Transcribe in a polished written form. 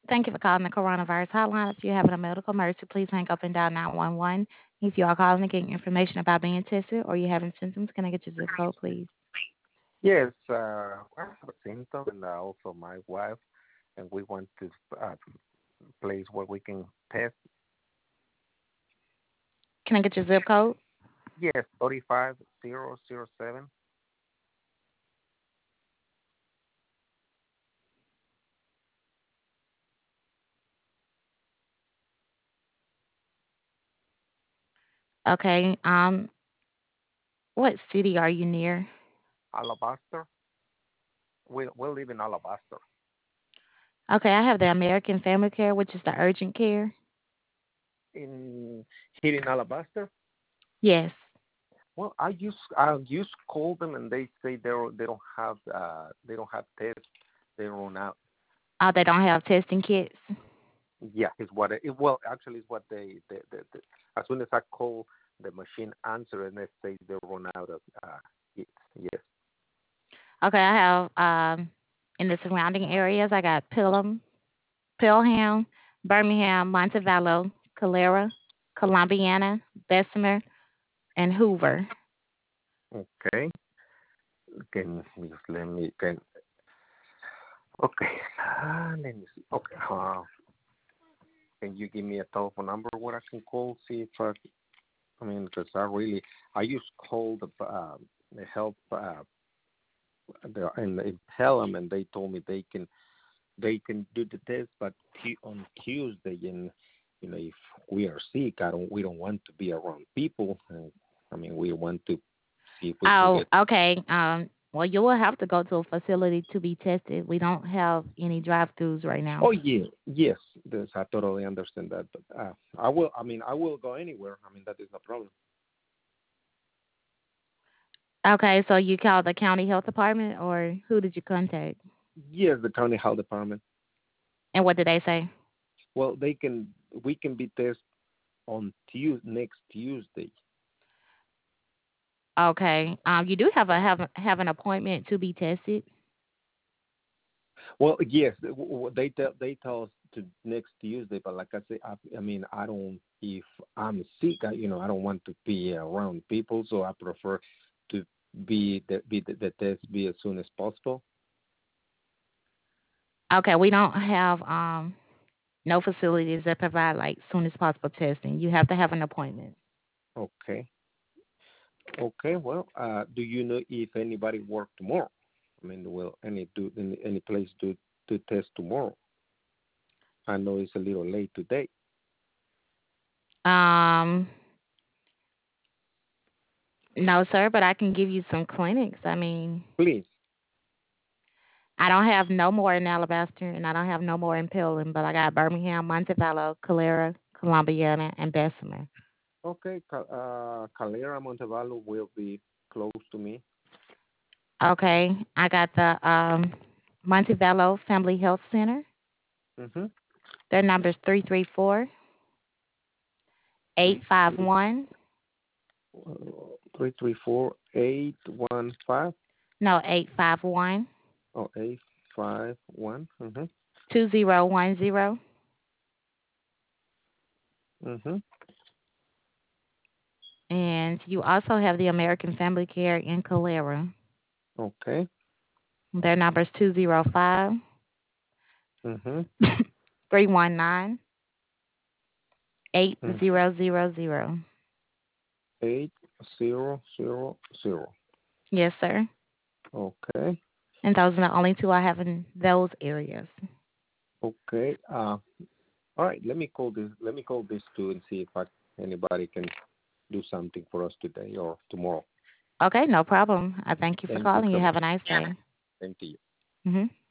Thank you for calling the coronavirus hotline. If you're having a medical emergency, please hang up and dial 911. If you are calling to get information about being tested or you're having symptoms, can I get your zip code, please? Yes, I have a symptom, and also my wife, and we want to place where we can test. Can I get your zip code? Yes, 35007. Okay. What city are you near? Alabaster. We live in Alabaster. Okay, I have the American Family Care, which is the urgent care. In here in Alabaster. Yes. Well, I just called them, and they say they don't have tests. They run out. Oh, they don't have testing kits. Yeah, it's what well, actually it's what they as soon as I call, the machine answer, and they say they run out of it. Yes. Okay, I have in the surrounding areas, I got Pelham, Birmingham, Montevallo, Calera, Columbiana, Bessemer, and Hoover. Okay. Can just let me can okay. Let me see. Okay. Can you give me a telephone number where I can call? See if I mean, because I just called the help and they tell them, and they told me they can do the test, but on Tuesday, and if we are sick, we don't want to be around people. And, I mean, we want to see if we can Oh, get. okay. Well, you will have to go to a facility to be tested. We don't have any drive-throughs right now. Oh yeah, yes, I totally understand that. But I will. I mean, I will go anywhere. I mean, that is no problem. Okay, so you called the county health department, or who did you contact? Yes, the county health department. And what did they say? Well, we can be tested on next Tuesday. Okay. You do have an appointment to be tested. Well, yes, they tell us to next Tuesday, but like I say, I mean, I don't. If I'm sick, I don't want to be around people, so I prefer to the test be as soon as possible. Okay, we don't have no facilities that provide like soon as possible testing. You have to have an appointment. Okay, okay. Well, do you know if anybody work tomorrow? I mean, will any place do test tomorrow? I know it's a little late today. Um, no, sir, but I can give you some clinics. I mean, Please. I don't have no more in Alabaster, and I don't have no more in Pelham, but I got Birmingham, Montevallo, Calera, Columbiana, and Bessemer. Okay, Calera Montevallo will be close to me. Okay, I got the Montevallo Family Health Center. Mm-hmm. Their number is 334-851. 334-815. No, 851 Oh, 851. Mm-hmm. 2010. Mm-hmm. And you also have the American Family Care in Calera. Okay. Their number is 205 Mm-hmm. 319 Mm. 8000. 8000. Yes, sir. Okay. And those are the only two I have in those areas. Okay. All right. Let me call this too and see if anybody can do something for us today or tomorrow. Okay, no problem. I thank you for Thank you calling. so You much. have a nice day. Thank you. Hmm